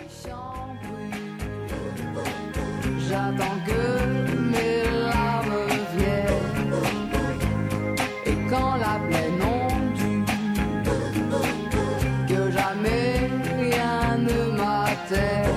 J'attends que mes larmes viennent. Et quand la plaine ondule, que jamais rien ne m'atteigne.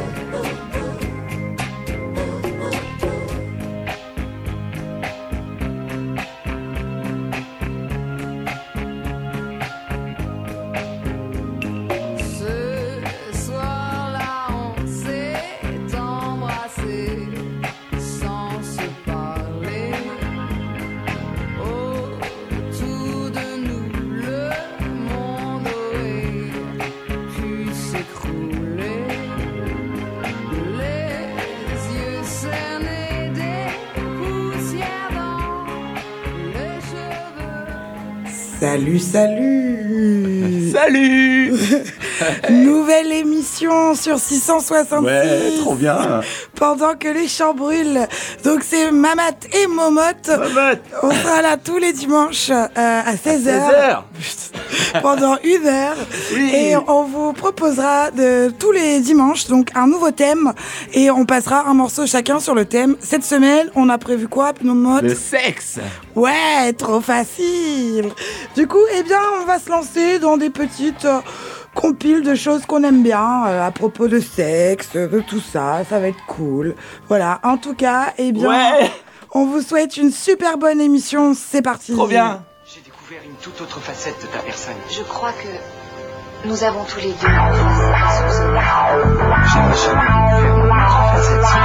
Salut, salut. Salut. Nouvelle émission sur 666. Ouais, trop bien. Pendant que les champs brûlent. Donc c'est Mamat et Momotte. Mamat. On sera là tous les dimanches à 16h. Pendant 1 heure. Oui. Et on vous proposera tous les dimanches donc un nouveau thème. Et on passera un morceau chacun sur le thème. Cette semaine, on a prévu quoi, Momotte? Le sexe. Ouais, trop facile. Du coup, eh bien, on va se lancer dans des petites compiles de choses qu'on aime bien à propos de sexe, de tout ça. Ça va être cool. Voilà. En tout cas, eh bien, ouais. On vous souhaite une super bonne émission. C'est parti. Trop bien. J'ai découvert une toute autre facette de ta personne. Je crois que nous avons tous les deux une facette insoupçonnée. J'avais jamais découvert une autre facette si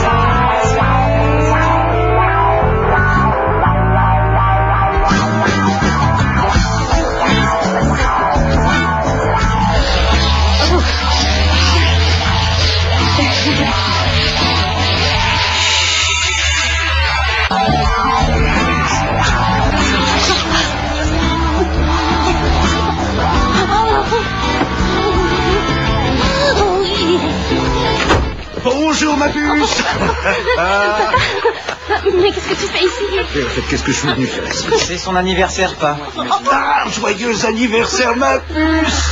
Bonjour ma puce. Mais qu'est-ce que tu fais ici? En fait, qu'est-ce que je suis venu faire ici? c'est son anniversaire, pas. Ah, joyeux anniversaire ma puce.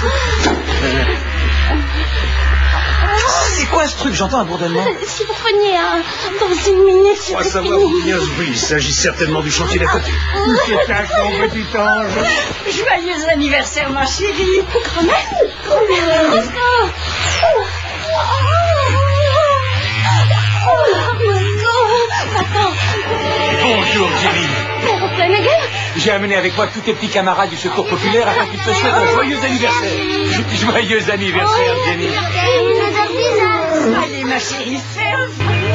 C'est quoi ce truc? J'entends un bourdonnement. Si vous preniez dans 1 minute, On va savoir d'où vient ce bruit. Il s'agit certainement du chantier d'à côté. C'est un mon petit ange. Joyeux anniversaire, ma chérie. Grand-mère. Let's go. Attends. Bonjour, Jerry. Mais reprends la gueule. J'ai amené avec moi tous tes petits camarades du secours populaire afin qu'ils te souhaitent un joyeux anniversaire. Joyeux anniversaire, Jenny. Une odeur bizarre. Allez, ma chérie, fais un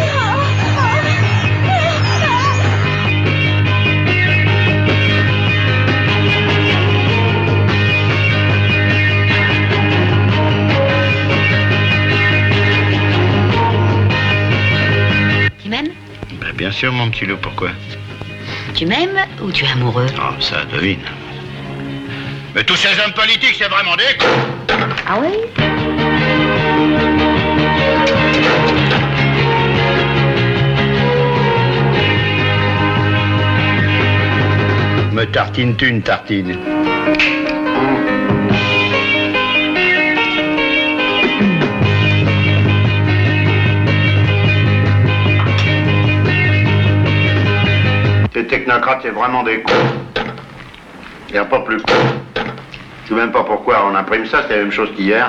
Tu m'aimes? Bien sûr, mon petit loup, pourquoi? Tu m'aimes ou tu es amoureux? Oh, ça devine. Mais tous ces hommes politiques, c'est vraiment des cons. Ah oui? Me tartines-tu une tartine? Ces technocrates, c'est vraiment des cons. Il n'y a pas plus con. Je sais même pas pourquoi on imprime ça, c'est la même chose qu'hier.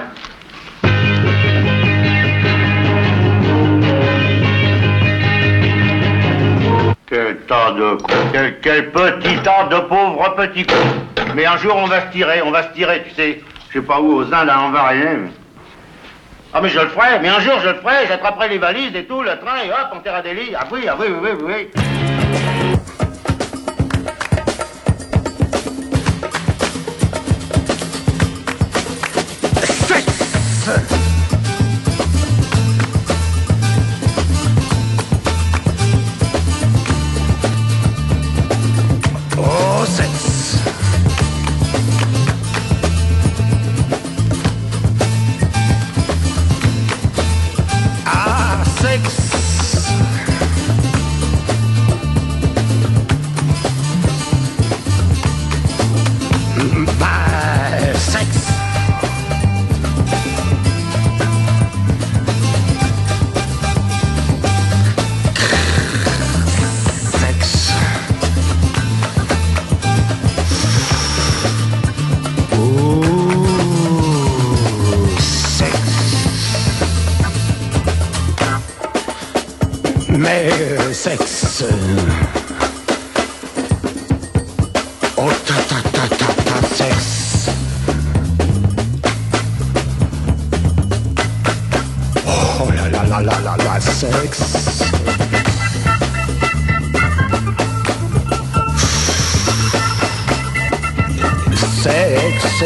Quel tas de cons. Quel petit tas de pauvres petits cons. Mais un jour, on va se tirer, tu sais. Je sais pas où, aux Indes, à Anvarien. Ah, mais je le ferai, mais un jour, je le ferai. J'attraperai les valises et tout, le train, et hop, on terra des lits. Ah oui, ah oui, oui, oui, oui. Oh, sexe. Ah, sexe. Bah, sexe. Mais sexe. Oh ta ta ta ta ta sexe. Oh la la la la la la sexe. Sexe.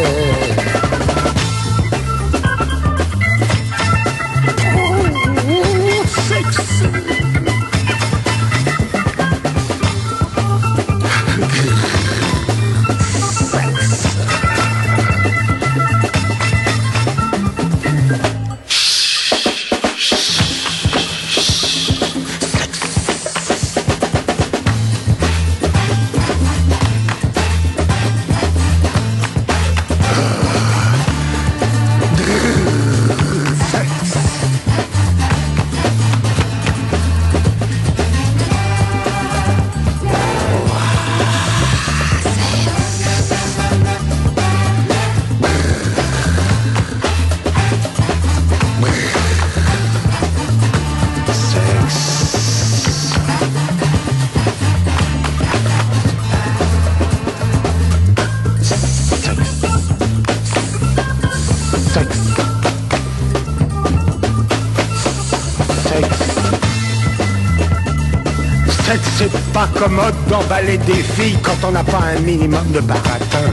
C'est pas commode d'emballer des filles quand on n'a pas un minimum de baratin.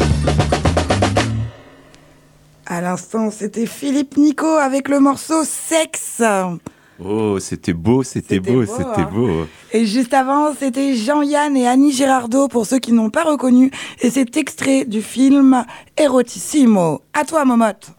À l'instant, c'était Philippe Nico avec le morceau Sexe. Oh, c'était beau, c'était beau. Et juste avant, c'était Jean-Yann et Annie Girardot, pour ceux qui n'ont pas reconnu. Et c'est extrait du film Erotissimo. À toi, Momotte.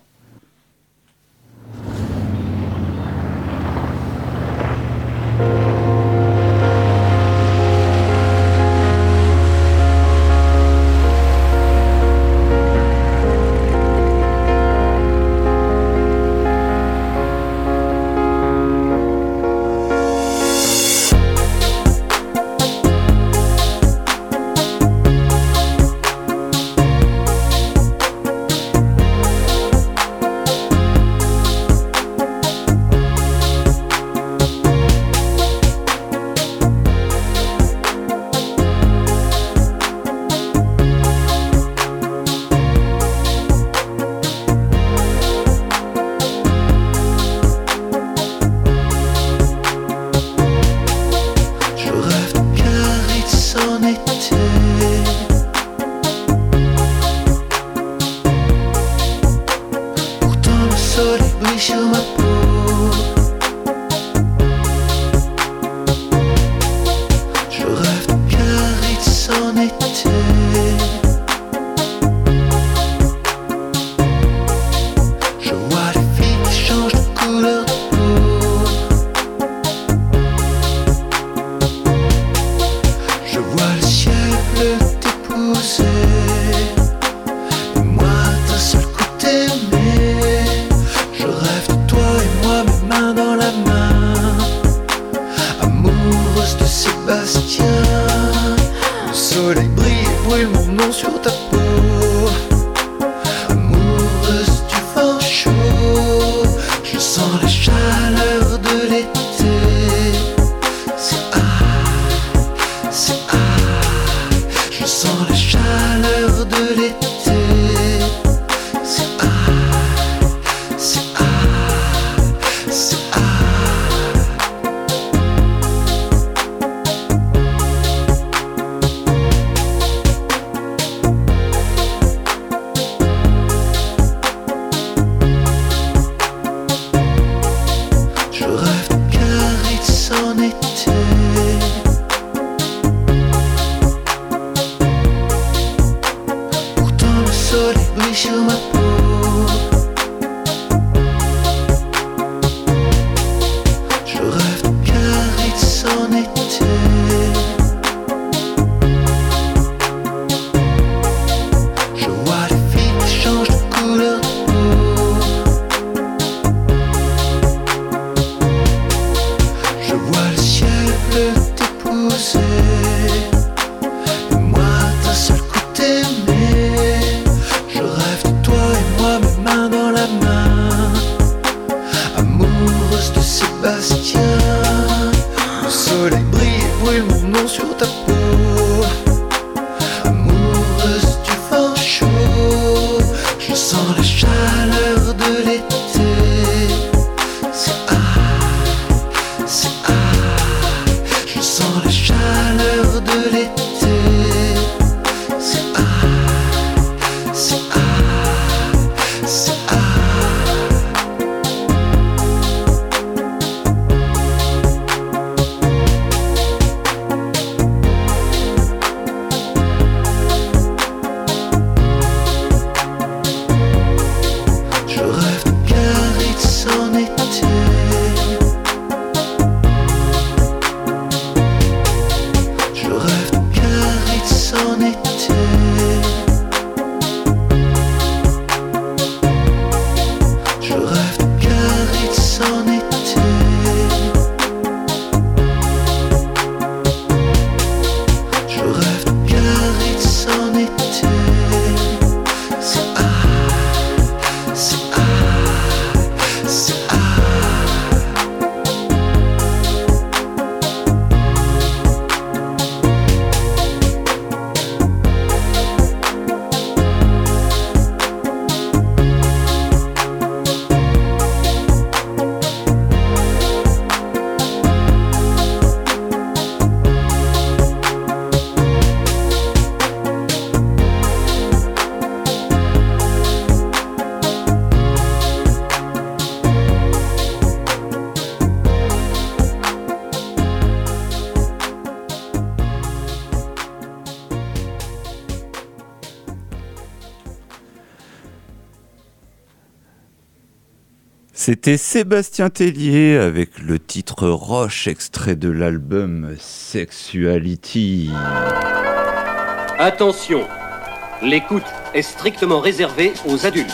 C'était Sébastien Tellier avec le titre Roche, extrait de l'album Sexuality. Attention, l'écoute est strictement réservée aux adultes.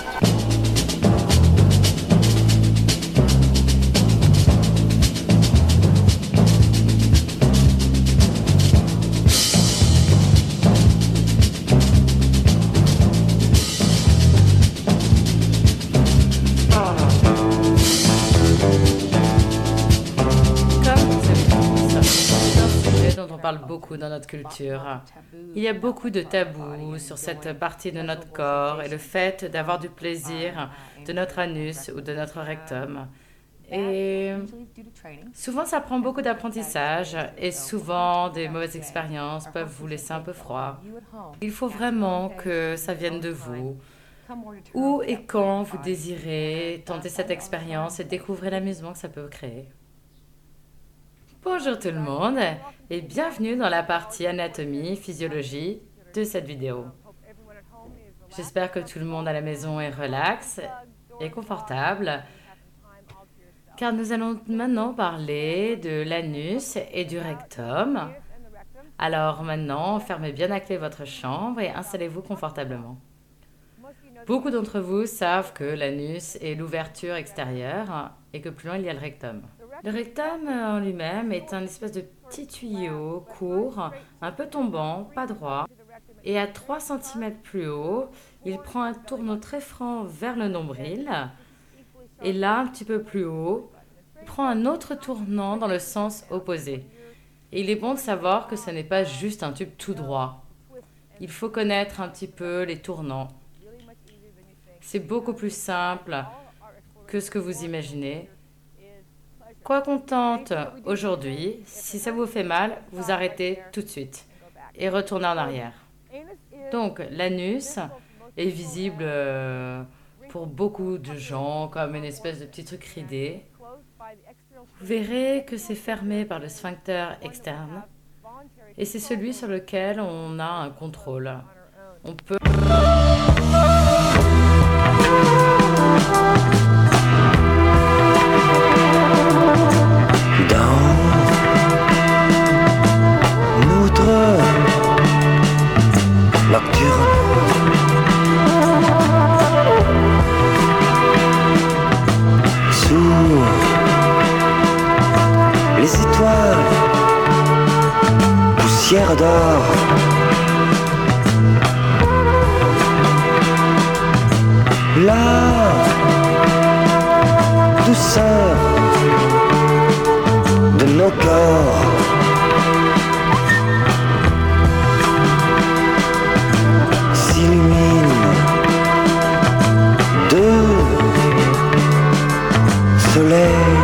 Beaucoup dans notre culture. Il y a beaucoup de tabous sur cette partie de notre corps et le fait d'avoir du plaisir de notre anus ou de notre rectum. Et souvent, ça prend beaucoup d'apprentissage et souvent, des mauvaises expériences peuvent vous laisser un peu froid. Il faut vraiment que ça vienne de vous. Où et quand vous désirez tenter cette expérience et découvrir l'amusement que ça peut créer. Bonjour tout le monde et bienvenue dans la partie anatomie, physiologie de cette vidéo. J'espère que tout le monde à la maison est relax et confortable car nous allons maintenant parler de l'anus et du rectum. Alors maintenant, fermez bien à clé votre chambre et installez-vous confortablement. Beaucoup d'entre vous savent que l'anus est l'ouverture extérieure et que plus loin il y a le rectum. Le rectum en lui-même est un espèce de petit tuyau court, un peu tombant, pas droit. Et à 3 cm plus haut, il prend un tournant très franc vers le nombril. Et là, un petit peu plus haut, il prend un autre tournant dans le sens opposé. Et il est bon de savoir que ce n'est pas juste un tube tout droit. Il faut connaître un petit peu les tournants. C'est beaucoup plus simple que ce que vous imaginez. Quoi qu'on tente aujourd'hui, si ça vous fait mal, vous arrêtez tout de suite et retournez en arrière. Donc, l'anus est visible pour beaucoup de gens comme une espèce de petit truc ridé. Vous verrez que c'est fermé par le sphincter externe et c'est celui sur lequel on a un contrôle. On peut... Nocturne. Sous les étoiles, poussière d'or. La douceur de nos corps. Soleil.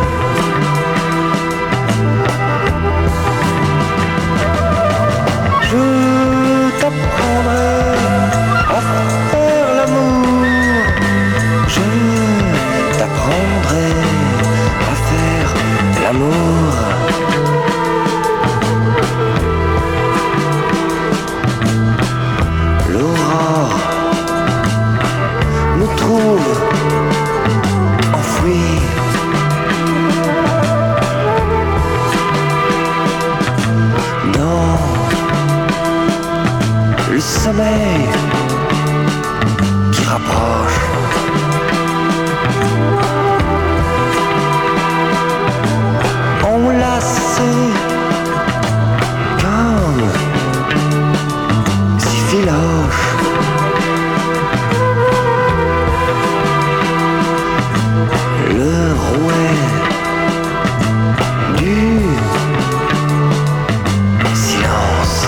Je t'apprendrai à faire l'amour. Je t'apprendrai à faire l'amour. L'aurore nous trouve enfouis. Sommeil qui rapproche. Enlacé comme si filoche. Le rouet du silence.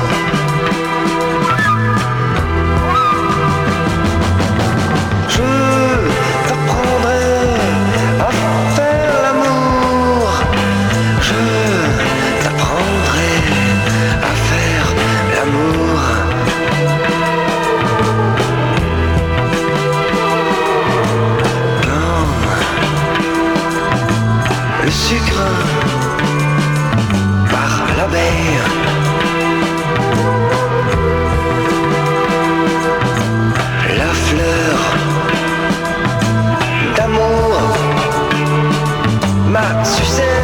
sucer.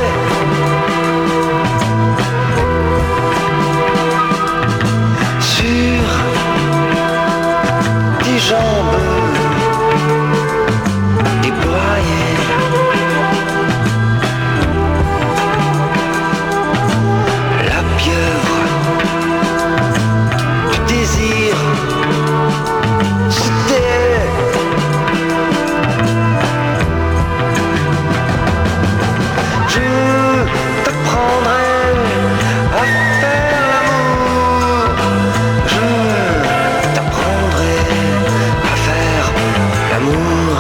Sur des jambes déployées, la pieuvre du désir se tait. Je t'apprendrai à faire l'amour. Je t'apprendrai à faire l'amour.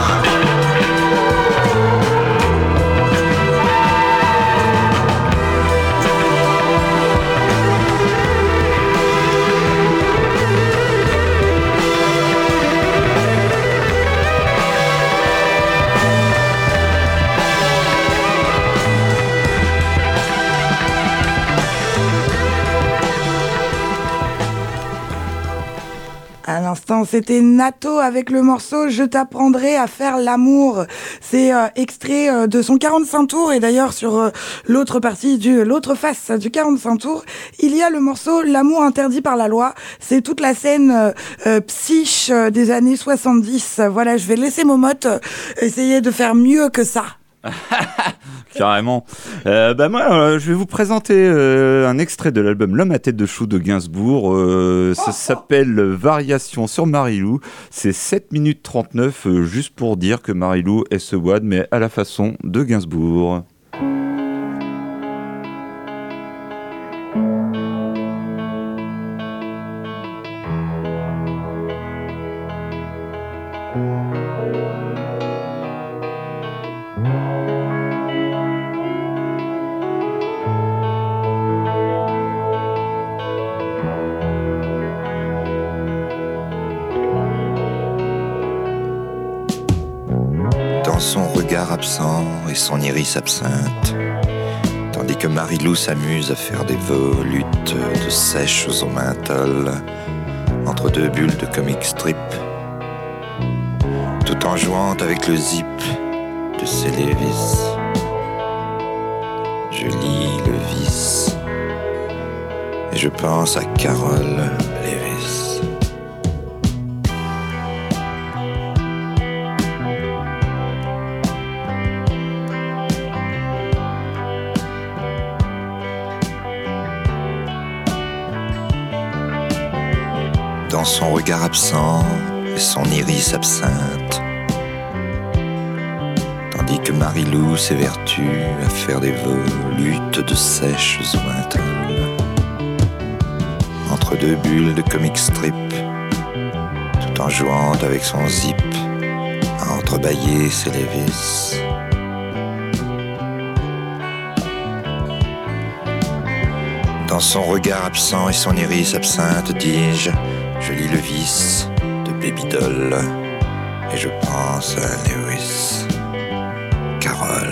À l'instant, c'était Nato avec le morceau « Je t'apprendrai à faire l'amour ». C'est extrait de son 45 tours, et d'ailleurs sur l'autre face du 45 tours, il y a le morceau « L'amour interdit par la loi ». C'est toute la scène psyche des années 70. Voilà, je vais laisser Momotte essayer de faire mieux que ça. Carrément. Moi, je vais vous présenter un extrait de l'album L'homme à tête de chou de Gainsbourg. Ça s'appelle Variation sur Marie-Lou. C'est 7 minutes 39, juste pour dire que Marie-Lou est ce wad, mais à la façon de Gainsbourg. Son regard absent et son iris absinthe, tandis que Marie-Lou s'amuse à faire des volutes de sèches au menthol entre deux bulles de comic strip, tout en jouant avec le zip de ses Lévis. Je lis le vice et je pense à Carole Lévis. Dans son regard absent et son iris absinthe, tandis que Marie-Lou s'évertue à faire des volutes de sèches au menthol entre deux bulles de comic strip, tout en jouant avec son zip à entrebâiller ses Lévis. Dans son regard absent et son iris absinthe, dis-je, je lis le vice de Baby Doll et je pense à Lewis Carroll.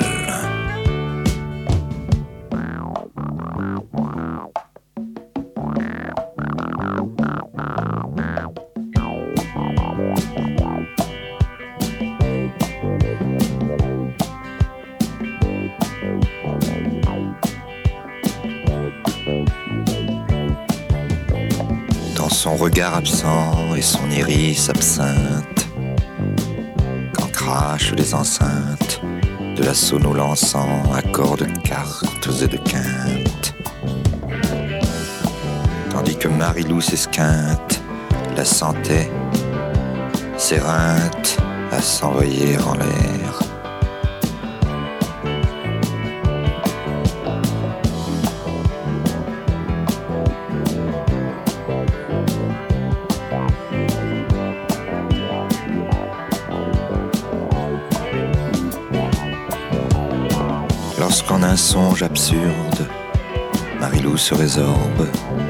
Son regard absent et son iris absinthe, quand crachent les enceintes de la sono lançant accords de cartes et de quintes, tandis que Marie-Lou s'esquinte, la sentait, s'éreinte à s'envoyer en l'air. Lorsqu'en un songe absurde, Marie-Lou se résorbe,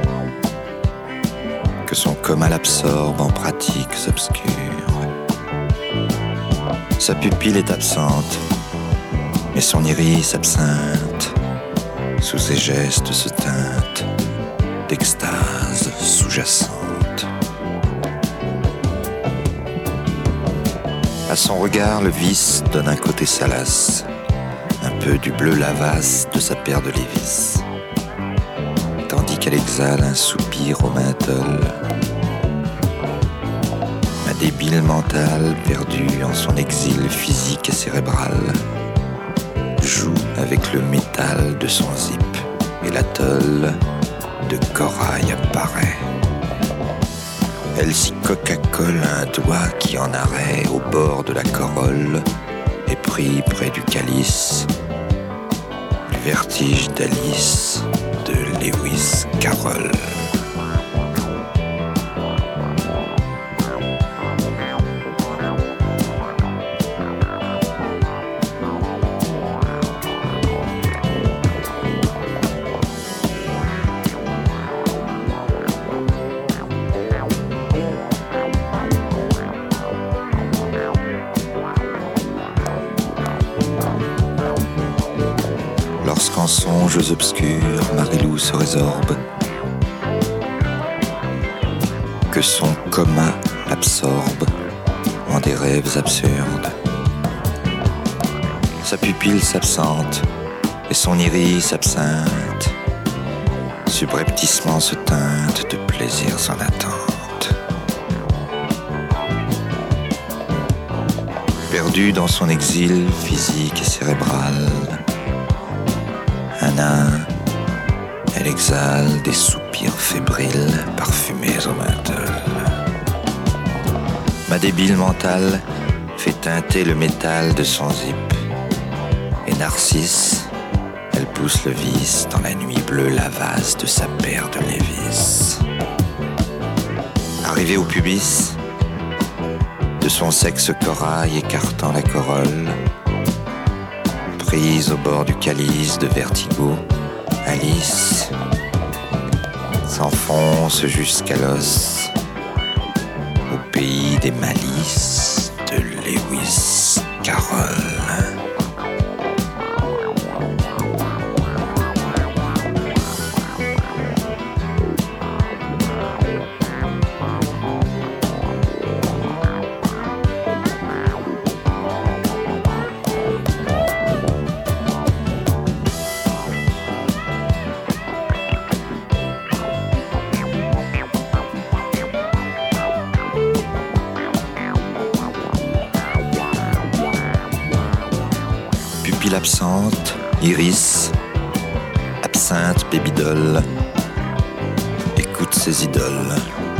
que son coma l'absorbe en pratiques obscures. Sa pupille est absente, mais son iris absinthe, sous ses gestes se teinte d'extase sous-jacente. À son regard, le vice donne un côté salace, un peu du bleu lavasse de sa paire de Lévis, tandis qu'elle exhale un soupir au menthol. Ma débile mentale, perdue en son exil physique et cérébral, joue avec le métal de son zip et l'atoll de corail apparaît. Elle s'y coca-colle un doigt qui en arrêt au bord de la corolle est pris près du calice. Le vertige d'Alice de Lewis Carroll. Lorsqu'en songes obscurs Marie-Lou se résorbe, que son coma l'absorbe en des rêves absurdes, sa pupille s'absente et son iris absinthe, subrepticement se teinte de plaisirs en attente. Perdue dans son exil physique et cérébral, elle exhale des soupirs fébriles parfumés au menthol. Ma débile mentale fait teinter le métal de son zip. Et Narcisse, elle pousse le vice dans la nuit bleue lavasse de sa paire de Lévis. Arrivée au pubis, de son sexe corail écartant la corolle, prise au bord du calice de vertigo, Alice s'enfonce jusqu'à l'os au pays des malices de Lewis Carroll. Absente, iris, absinthe, babydoll, écoute ses idoles.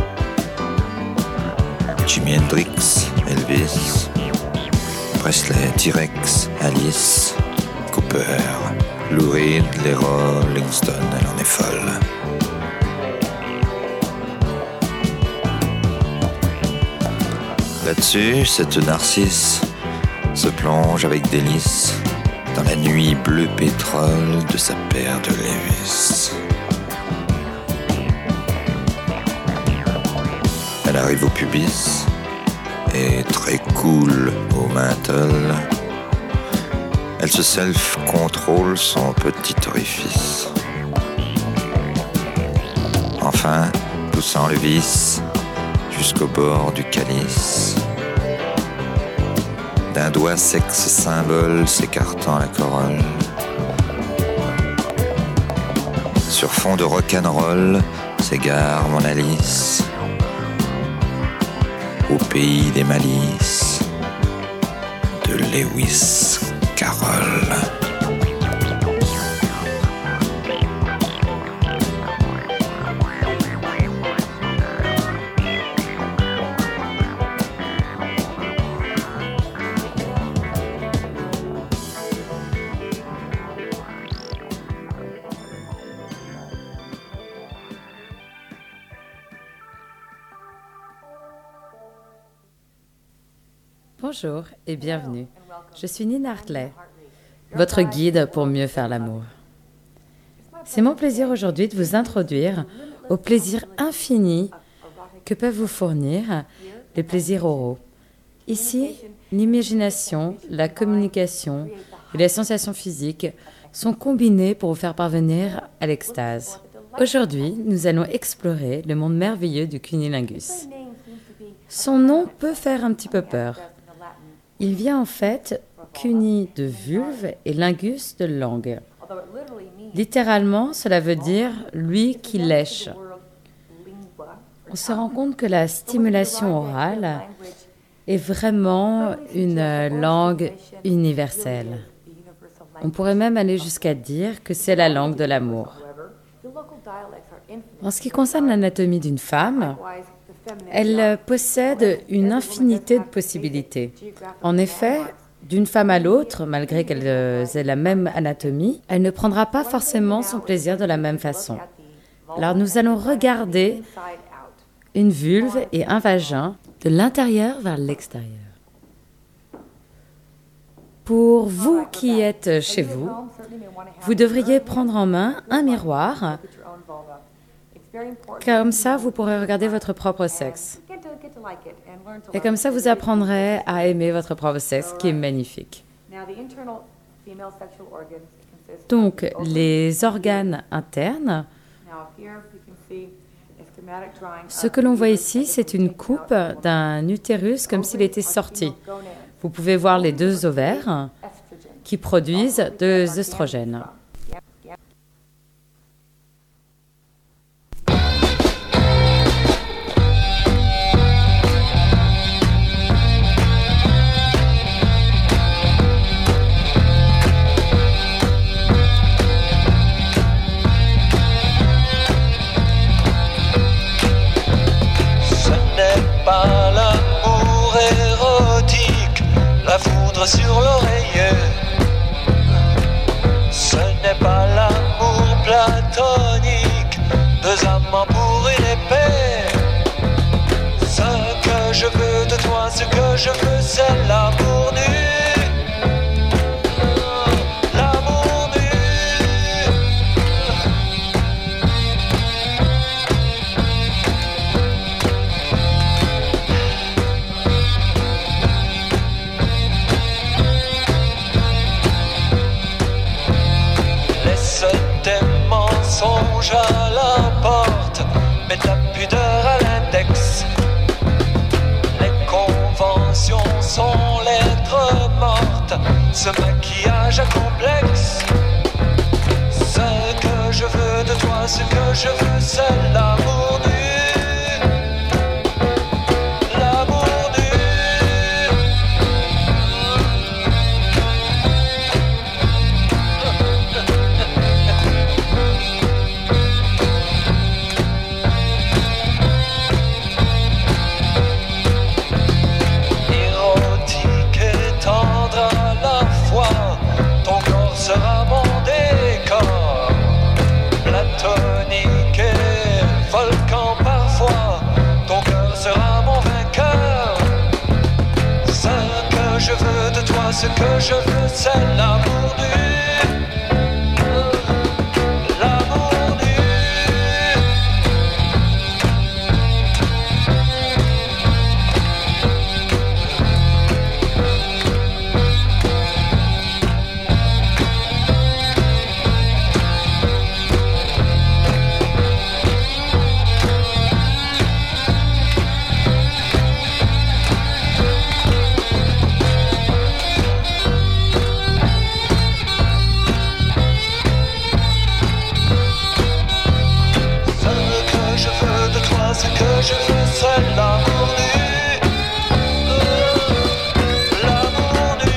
Jimi Hendrix, Elvis, Presley, T-Rex, Alice, Cooper, Lou Reed, les Rolling Stones, elle en est folle. Là-dessus, cette Narcisse se plonge avec délice dans la nuit bleu pétrole de sa paire de Lévis. Elle arrive au pubis et très cool au menthol. Elle se self-contrôle son petit orifice. Enfin, poussant le vice jusqu'au bord du calice, d'un doigt sexe symbole s'écartant la corolle. Sur fond de rock'n'roll s'égare mon Alice au pays des malices de Lewis Carroll. Bonjour et bienvenue. Je suis Nina Hartley, votre guide pour mieux faire l'amour. C'est mon plaisir aujourd'hui de vous introduire au plaisir infini que peuvent vous fournir les plaisirs oraux. Ici, l'imagination, la communication et les sensations physiques sont combinées pour vous faire parvenir à l'extase. Aujourd'hui, nous allons explorer le monde merveilleux du cunnilingus. Son nom peut faire un petit peu peur. Il vient en fait cuni de vulve et lingus de langue. Littéralement, cela veut dire « lui qui lèche ». On se rend compte que la stimulation orale est vraiment une langue universelle. On pourrait même aller jusqu'à dire que c'est la langue de l'amour. En ce qui concerne l'anatomie d'une femme, elle possède une infinité de possibilités. En effet, d'une femme à l'autre, malgré qu'elles aient la même anatomie, elle ne prendra pas forcément son plaisir de la même façon. Alors nous allons regarder une vulve et un vagin de l'intérieur vers l'extérieur. Pour vous qui êtes chez vous, vous devriez prendre en main un miroir. Comme ça, vous pourrez regarder votre propre sexe. Et comme ça, vous apprendrez à aimer votre propre sexe, qui est magnifique. Donc, les organes internes. Ce que l'on voit ici, c'est une coupe d'un utérus comme s'il était sorti. Vous pouvez voir les 2 ovaires qui produisent des œstrogènes. Pas l'amour érotique, la foudre sur l'oreiller. Ce n'est pas l'amour platonique, 2 amants pour une épée. Ce que je veux de toi, ce que je veux, c'est l'amour nu. L'amour nu. Tes mensonges à la porte, mets ta pudeur à l'index. Les conventions sont lettres mortes, ce maquillage à complexe. Ce que je veux de toi, ce que je veux, c'est l'amour nu. L'amour nu. Sera mon décor, platonique et volcan parfois. Ton cœur sera mon vainqueur. Ce que je veux de toi, ce que je veux, c'est l'amour nu. L'amour nu. Ce que je veux, c'est l'amour nu. L'amour nu.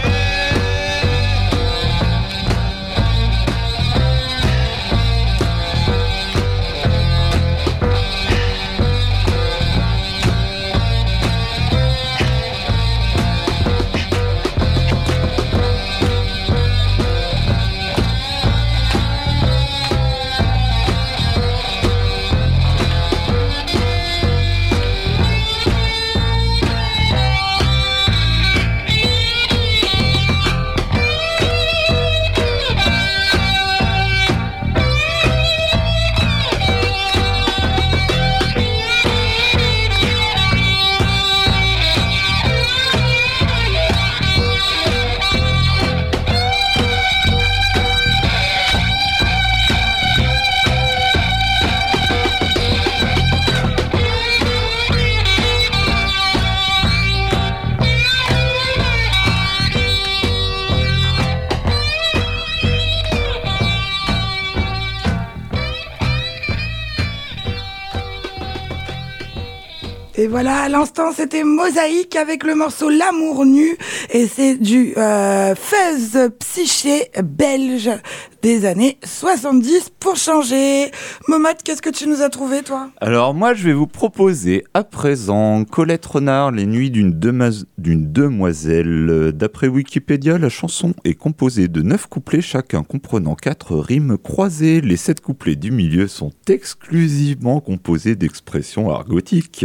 Et voilà, à l'instant, c'était Mosaïque avec le morceau L'amour nu. Et c'est du fuzz psyché belge des années 70 pour changer. Momad, qu'est-ce que tu nous as trouvé, toi ? Alors moi, je vais vous proposer à présent Colette Renard, Les nuits d'une demoiselle. D'après Wikipédia, la chanson est composée de 9 couplets chacun comprenant 4 rimes croisées. Les 7 couplets du milieu sont exclusivement composés d'expressions argotiques.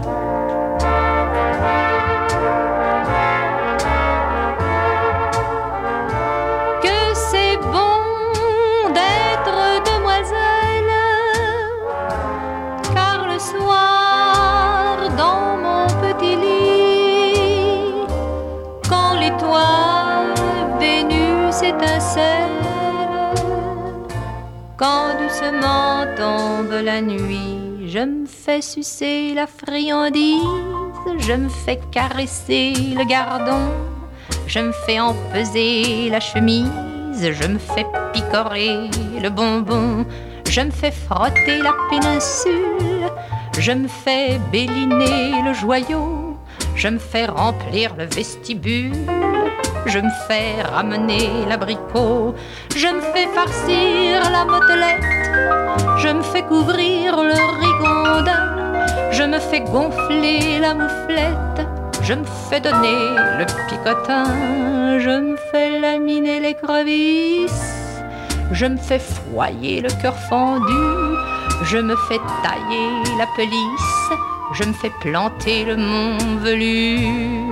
Quand doucement tombe la nuit, je me fais sucer la friandise, je me fais caresser le gardon, je me fais empeser la chemise, je me fais picorer le bonbon, je me fais frotter la péninsule, je me fais béliner le joyau, je me fais remplir le vestibule. Je me fais ramener l'abricot, je me fais farcir la motelette, je me fais couvrir le rigondin, je me fais gonfler la mouflette, je me fais donner le picotin, je me fais laminer l'écrevisse, je me fais foyer le cœur fendu, je me fais tailler la pelisse, je me fais planter le mont velu.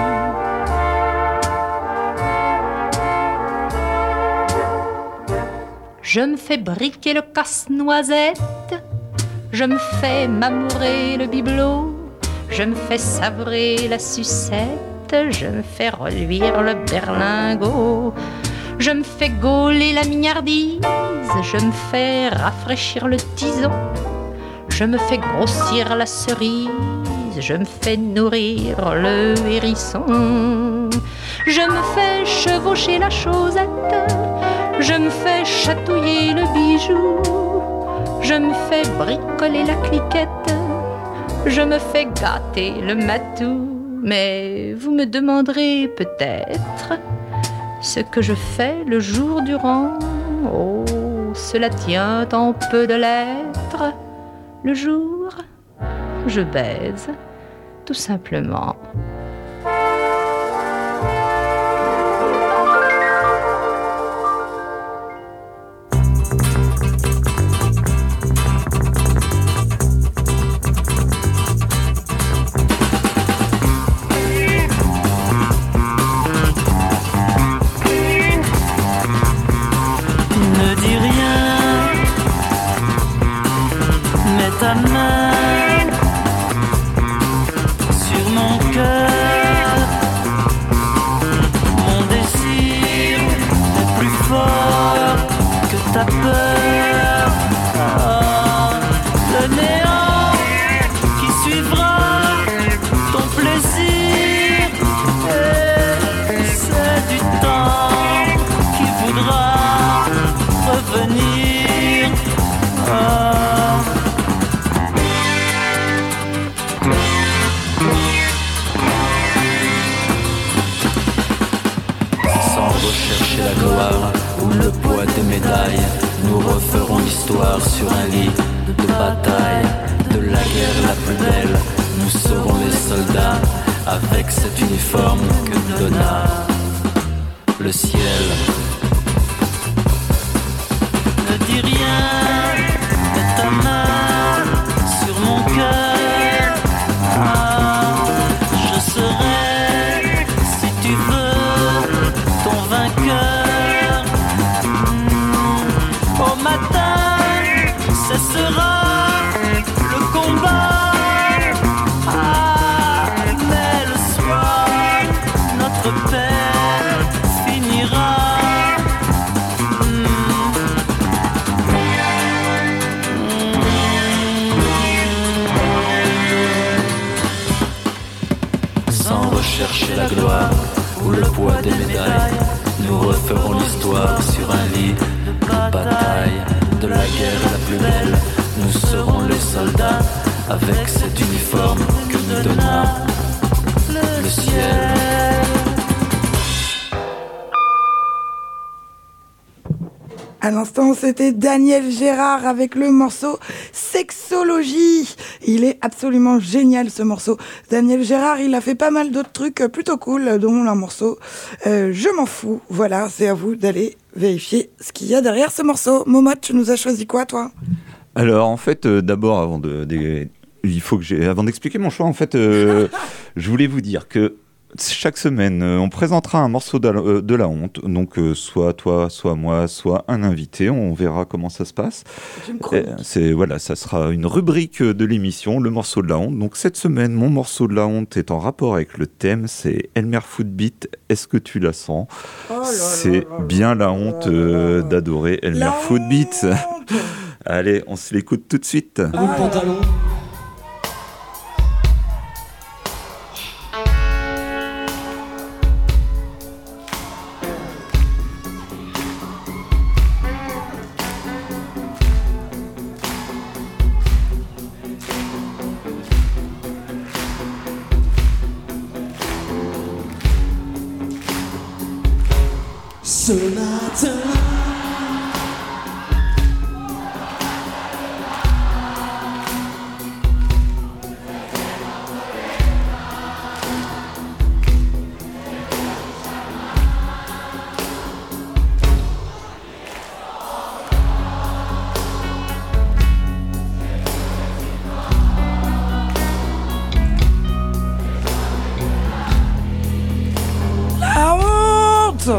Je me fais briquer le casse-noisette, je me fais m'amourer le bibelot, je me fais savrer la sucette, je me fais reluire le berlingot, je me fais gauler la mignardise, je me fais rafraîchir le tison, je me fais grossir la cerise, je me fais nourrir le hérisson, je me fais chevaucher la chaussette, je me fais chatouiller le bijou, je me fais bricoler la cliquette, je me fais gâter le matou. Mais vous me demanderez peut-être ce que je fais le jour durant. Oh, cela tient en peu de lettres. Le jour, je baise, tout simplement. Ta main sur mon cœur, mon désir est plus fort que ta peur. Oh, le néant qui suivra ton plaisir, et c'est du temps qui voudra revenir. Oh, chercher la gloire ou le poids des médailles, nous referons l'histoire sur un lit de bataille. De la guerre la plus belle, nous serons les soldats, avec cet uniforme que nous donna le ciel. Ne dis rien, mets ta main sur mon cœur. Ah, je serai, si tu veux, ton vainqueur. Au matin, cessera le combat. Ah, mais le soir, notre paix finira. Sans rechercher la gloire ou le poids des médailles, nous referons l'histoire sur un lit de bataille. De la guerre la plus belle, nous serons les soldats, avec cet uniforme que donna le ciel. À l'instant, c'était Daniel Gérard avec le morceau Sexologie. Il est absolument génial ce morceau. Daniel Gérard, il a fait pas mal d'autres trucs plutôt cool, dont un morceau Je m'en fous. Voilà, c'est à vous d'aller vérifier ce qu'il y a derrière ce morceau. Momotte, tu nous as choisi quoi, toi ? Alors, en fait, d'abord, avant d'expliquer mon choix, en fait, je voulais vous dire que chaque semaine, on présentera un morceau de la honte. Donc, soit toi, soit moi, soit un invité. On verra comment ça se passe. Ça sera une rubrique de l'émission, le morceau de la honte. Donc, cette semaine, mon morceau de la honte est en rapport avec le thème. C'est Elmer Footbeat. Est-ce que tu la sens ? C'est bien la honte d'adorer Elmer Footbeat. Allez, on se l'écoute tout de suite. Le pantalon. Ce matin, la honte!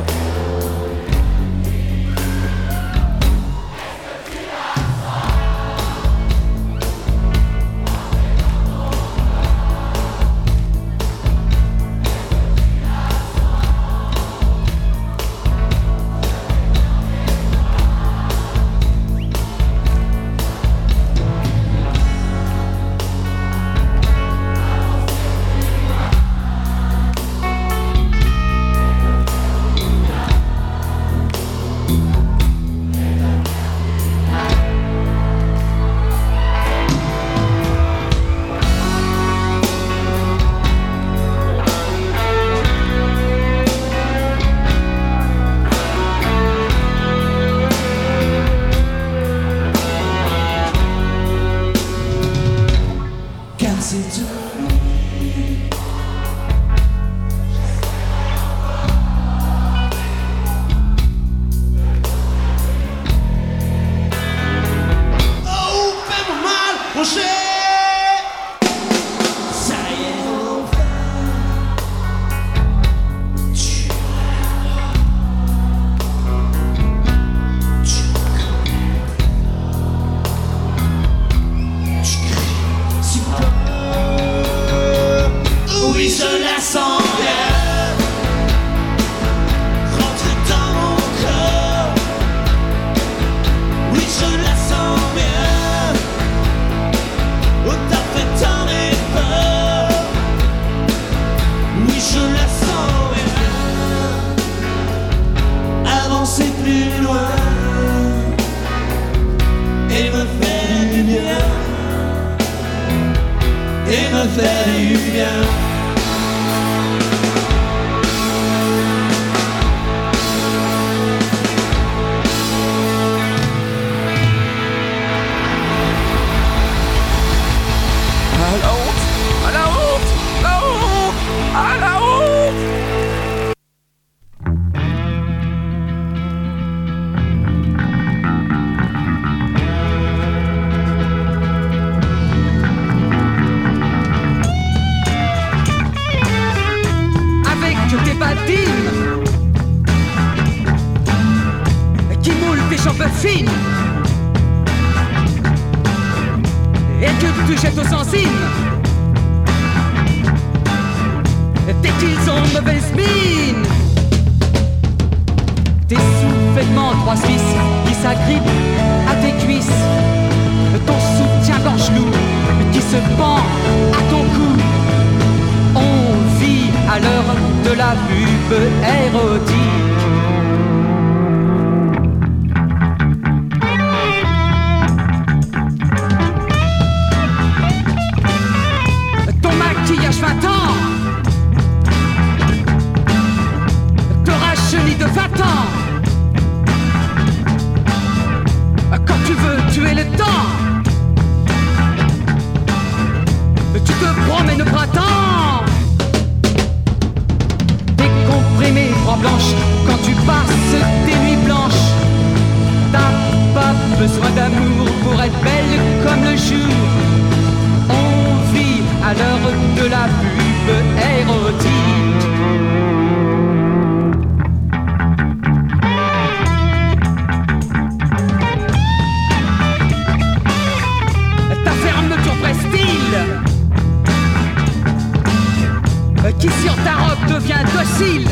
facile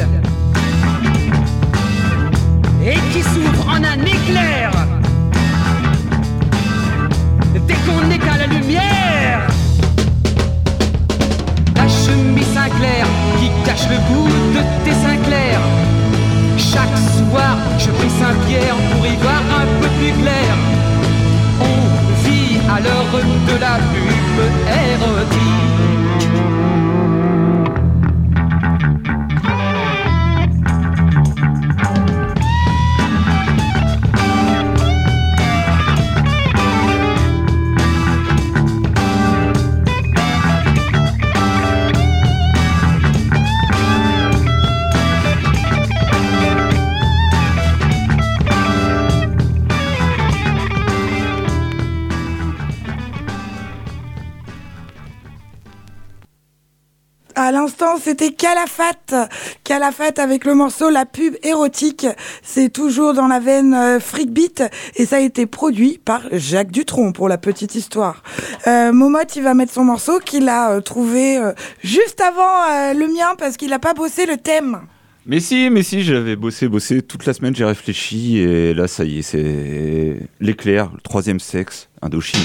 et qui s'ouvre en un éclair dès qu'on est à la lumière. La chemise Sinclair qui cache le goût de tes Sinclair. Chaque soir, je prie Saint-Pierre pour y voir un peu plus clair. On vit à l'heure de la pub érotique. À l'instant, c'était Calafate. Calafate avec le morceau La pub érotique. C'est toujours dans la veine freakbeat et ça a été produit par Jacques Dutronc pour la petite histoire. Momotte, il va mettre son morceau qu'il a trouvé juste avant le mien parce qu'il a pas bossé le thème. Mais si, j'avais bossé toute la semaine, j'ai réfléchi et là, ça y est, c'est l'éclair, le troisième sexe, Indochine.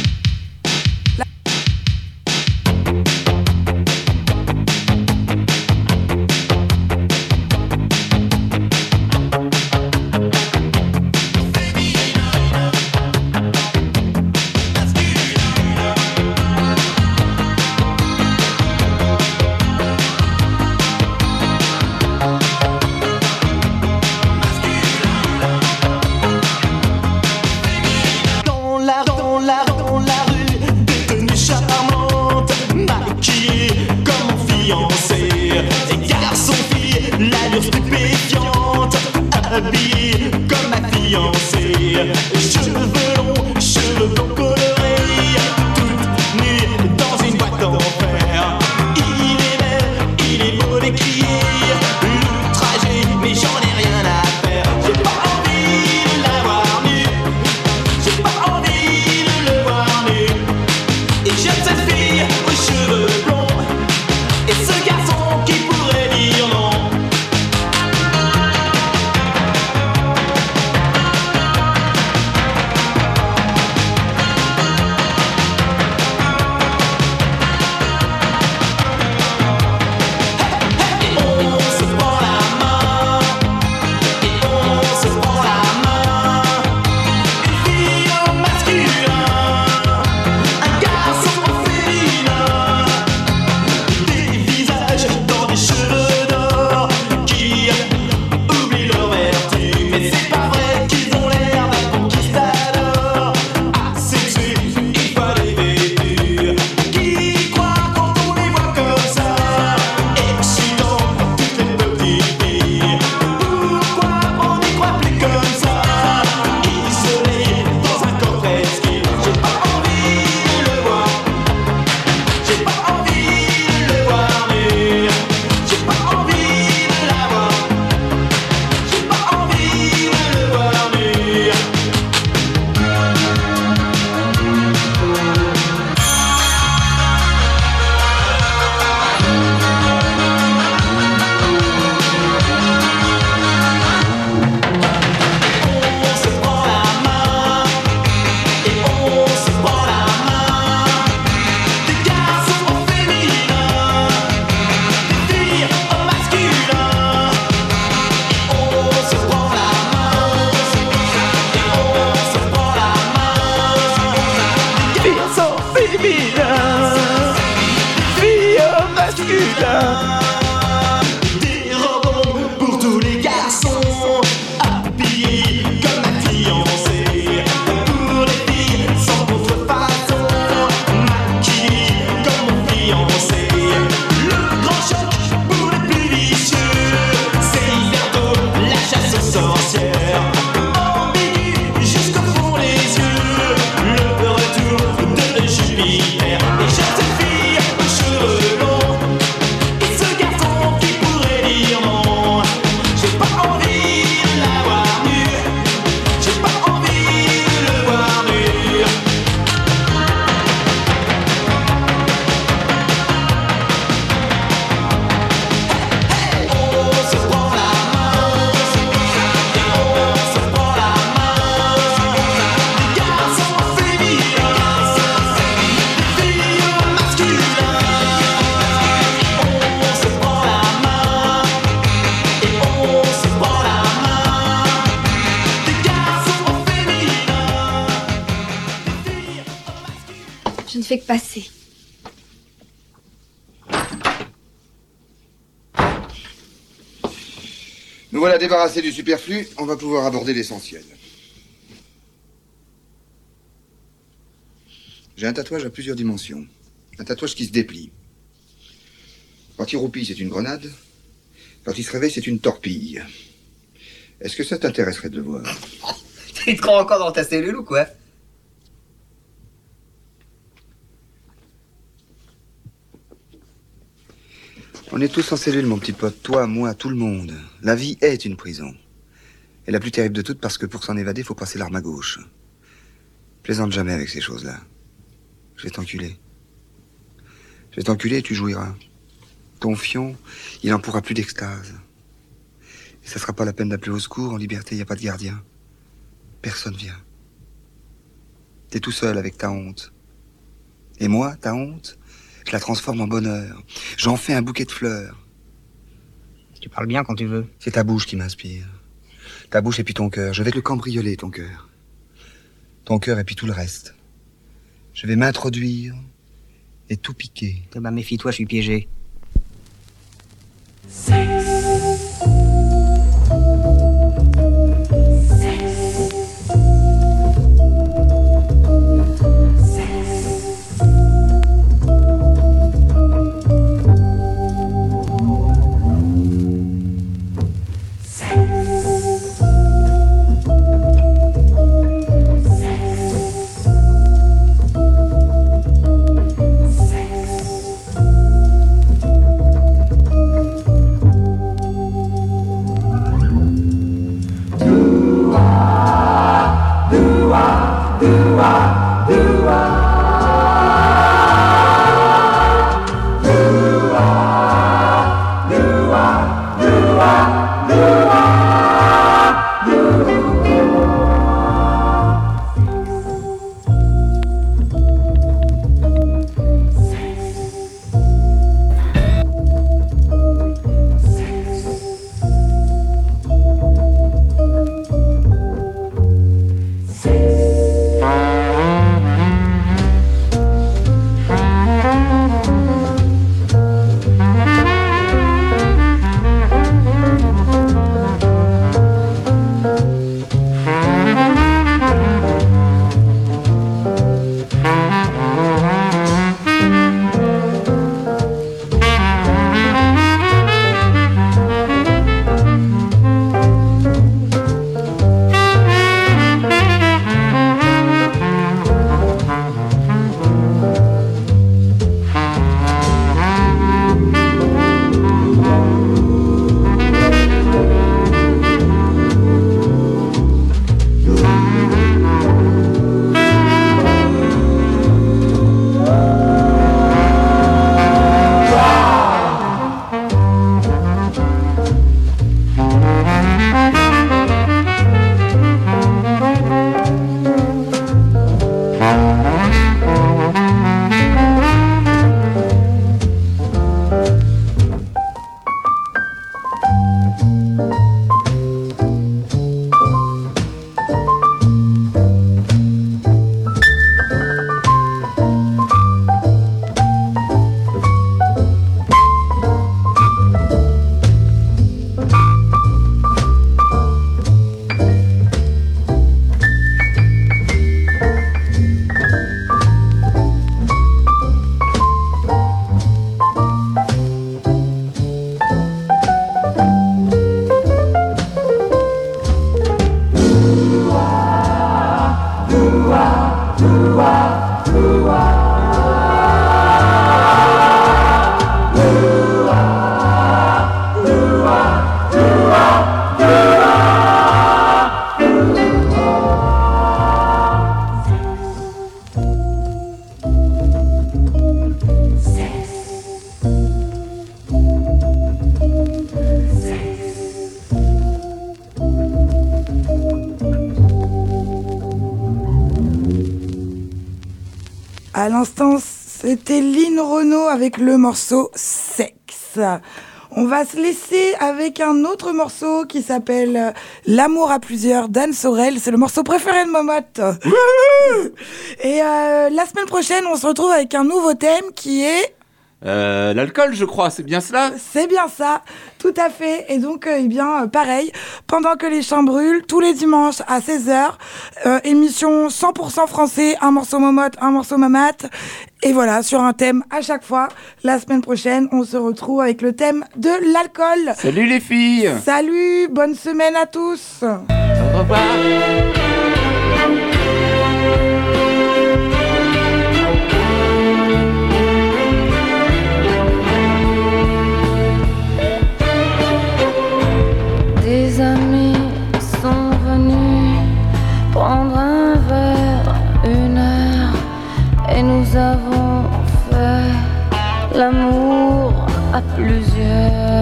Habillé comme ma fiancée, cheveux longs, cheveux blancs colorés, toute nue dans une boîte en fer. Il est belle, il est beau d'écrier le trajet, mais j'en ai rien à faire. J'ai pas envie de la voir nue, j'ai pas envie de le voir nu. Et j'aime cette fille aux cheveux blonds et ce garçon qui pourrait dire non. ne fais que passer. Nous voilà débarrassés du superflu, on va pouvoir aborder l'essentiel. J'ai un tatouage à plusieurs dimensions. Un tatouage qui se déplie. Quand il roupille, c'est une grenade. Quand il se réveille, c'est une torpille. Est-ce que ça t'intéresserait de le voir? Tu te crois encore dans ta cellule ou quoi? On est tous en cellule, mon petit pote. Toi, moi, tout le monde. La vie est une prison. Et la plus terrible de toutes parce que pour s'en évader, faut passer l'arme à gauche. Plaisante jamais avec ces choses-là. Je vais t'enculer. Je vais t'enculer et tu jouiras. Ton fion, il n'en pourra plus d'extase. Et ça sera pas la peine d'appeler au secours. En liberté, il n'y a pas de gardien. Personne vient. T'es tout seul avec ta honte. Et moi, ta honte, je la transforme en bonheur. J'en fais un bouquet de fleurs. Tu parles bien quand tu veux. C'est ta bouche qui m'inspire. Ta bouche et puis ton cœur. Je vais te le cambrioler, ton cœur. Ton cœur et puis tout le reste. Je vais m'introduire et tout piquer. Eh ben, méfie-toi, je suis piégé. À l'instant, c'était Lynn Renaud avec le morceau Sexe. On va se laisser avec un autre morceau qui s'appelle L'amour à plusieurs d'Anne Sorel. C'est le morceau préféré de Momotte. Et la semaine prochaine, on se retrouve avec un nouveau thème qui est... l'alcool, je crois, c'est bien cela ? C'est bien ça, tout à fait. Et donc, pareil, pendant que les champs brûlent, tous les dimanches à 16h, émission 100% français, un morceau Momotte, un morceau Mamat. Et voilà, sur un thème à chaque fois. La semaine prochaine, on se retrouve avec le thème de l'alcool. Salut les filles ! Salut, bonne semaine à tous. Au revoir. Des amis sont venus prendre un verre, 1 heure, et nous avons fait l'amour à plusieurs.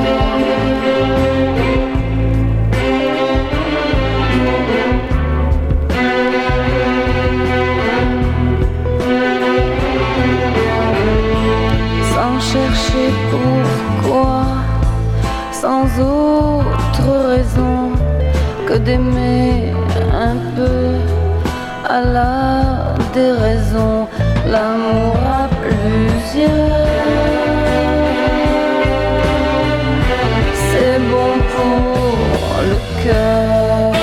Sans chercher pourquoi, sans autre raison que d'aimer un peu à la déraison, l'amour à plusieurs. C'est bon pour le cœur.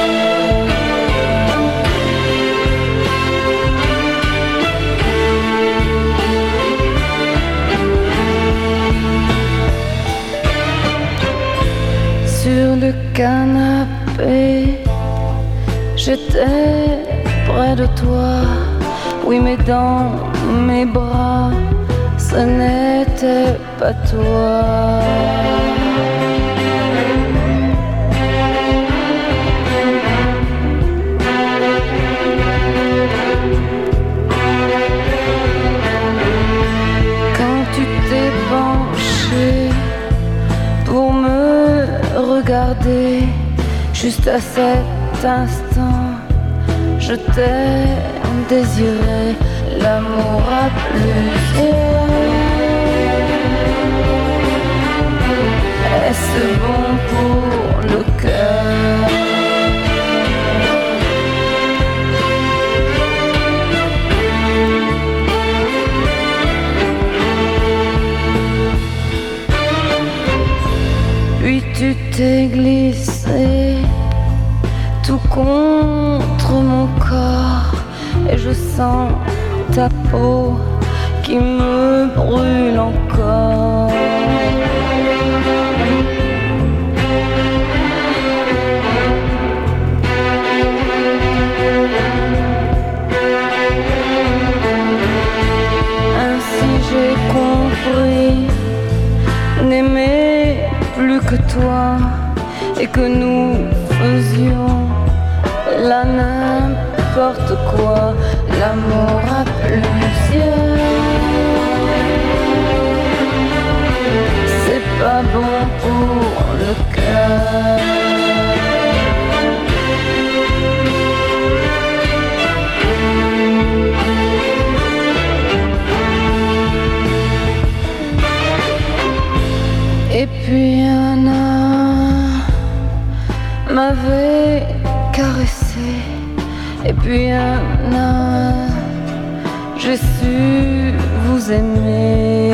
Sur le canapé, j'étais près de toi. Oui, mais dans mes bras, ce n'était pas toi. Quand tu t'es penché pour me regarder, juste à cet instant, je t'ai désiré, l'amour à plusieurs. Est-ce bon pour le cœur? Puis tu t'es glissé tout contre mon corps, et je sens ta peau qui me brûle encore. Ainsi j'ai compris n'aimer plus que toi, et que nous faisions là n'importe quoi, l'amour à plusieurs. C'est pas bon pour le cœur. Et puis un homme m'avait caressé, et puis un homme, j'ai su vous aimer.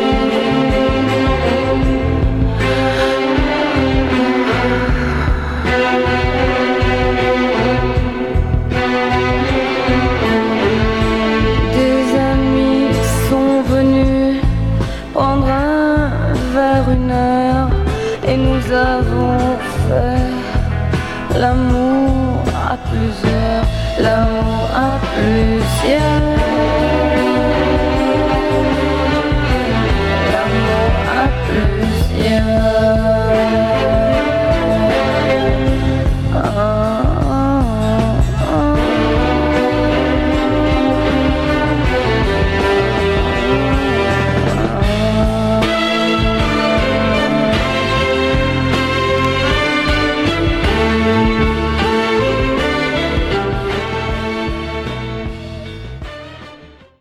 Des amis sont venus prendre un verre, 1 heure, et nous avons fait l'amour à plusieurs, l'amour à plusieurs.